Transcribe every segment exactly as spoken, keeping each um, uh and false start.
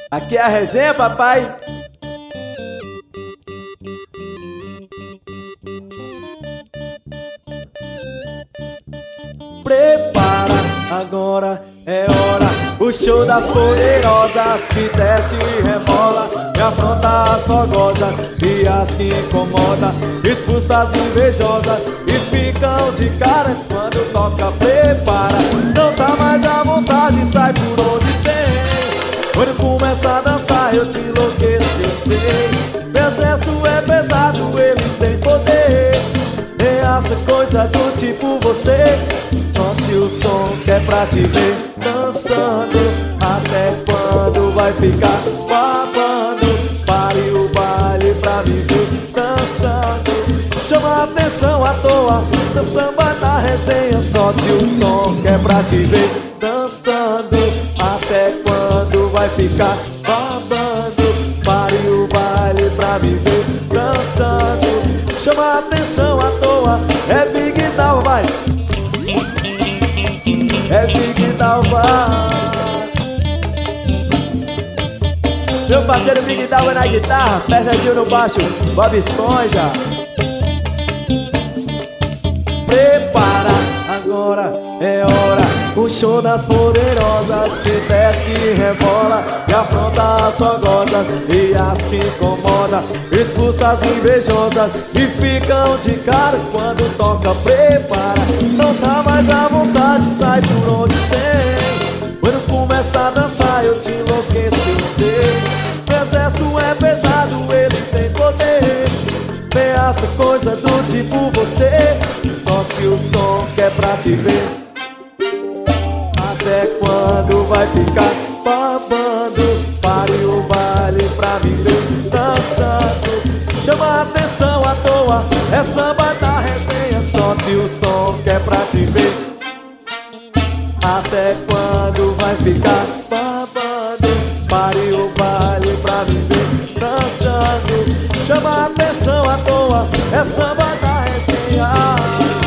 Aqui é a resenha, papai. Prepara, agora é hora. O show das poderosas que desce e rebola, e afronta as fogosas e as que incomoda, expulsa as invejosas e ficam de cara quando toca. Prepara, não tá mais à vontade, sai por onde tem. Quando começa a dançar eu te enlouqueço, eu sei. Meu exército é pesado, ele tem poder. Reaça coisa do tipo você. Solte o som que é pra te ver dançando. Até quando vai ficar babando? Pare o baile pra me ver dançando. Chama a atenção à toa, seu samba na resenha. Solte o som que é pra te ver dançando. Até quando vai ficar babando? Pare o baile pra me ver dançando. Chama a atenção à toa, é Big Down, vai! É Big Down, vai! Meu parceiro Big Down na guitarra, Fernandinho no baixo, Bob Esponja. Prepara, agora é hora. O show das poderosas que desce e rebola, e afronta as fogosas e as que incomoda, expulsa as invejosas e ficam de cara quando toca. Prepara, não tá mais à vontade, sai por onde tem. Quando começa a dançar eu te enlouqueço, eu sei. Meu exército é pesado, ele tem poder. Reaça coisa do tipo você. Solte o som que é pra te ver. Até quando vai ficar babando? Pare o baile pra me ver dançando. Chama a atenção à toa, é samba da resenha. Solte o som que é pra te ver. Até quando vai ficar babando? Pare o baile pra me ver dançando. Chama a atenção à toa, é samba da resenha.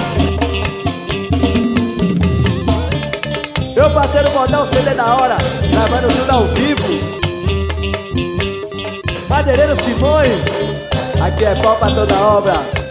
Meu parceiro Modão, C D da hora, gravando tudo ao vivo. Madeireiro Simões, aqui é pau pra toda obra.